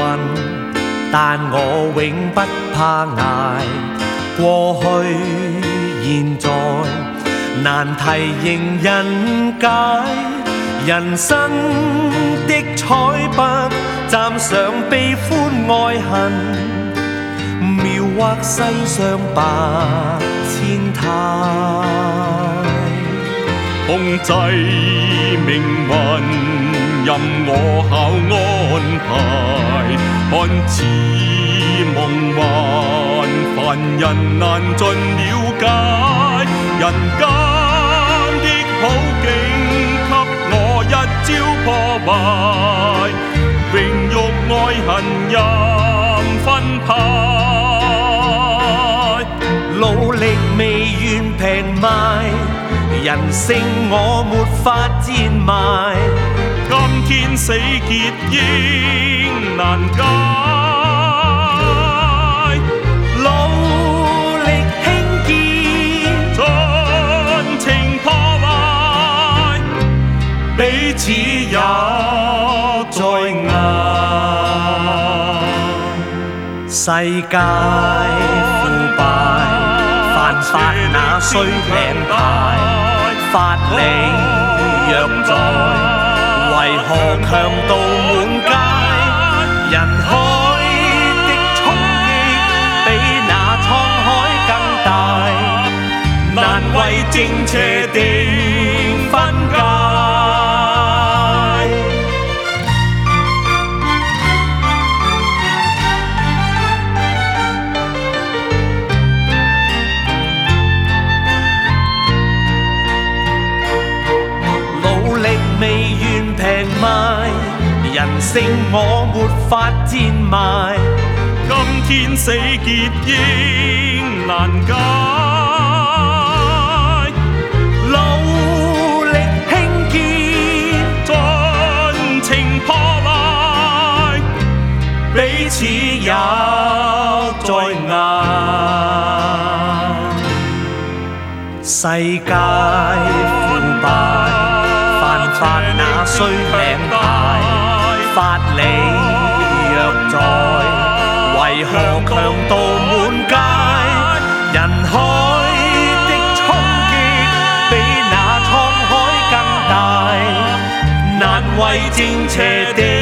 困，但我永不怕捱。過去、現在，難題迎人解。人生的彩筆，蘸上悲歡愛恨，描畫世上百千態。 控制命運，任我巧安排。看似夢幻，凡人難盡了解。人間的好景，給我一朝破壞。榮辱愛恨任分派， 努力未願平賣，人性我沒法賤賣。 今天死結應難解， 努力興建， 盡情破壞，彼此也在捱。 世界腐敗，犯法那需領牌，法理若在，為何強盜滿街？人海的衝擊比那滄海更大，難為正邪定分界。未願平賣，人性我沒法賤賣。 今天死結應難解， 努力興建， 盡情破壞， 彼此也在捱。世界腐敗，法那需領牌，法理若在，為何強盜滿街？人海的衝擊比那滄海更大，難為正邪定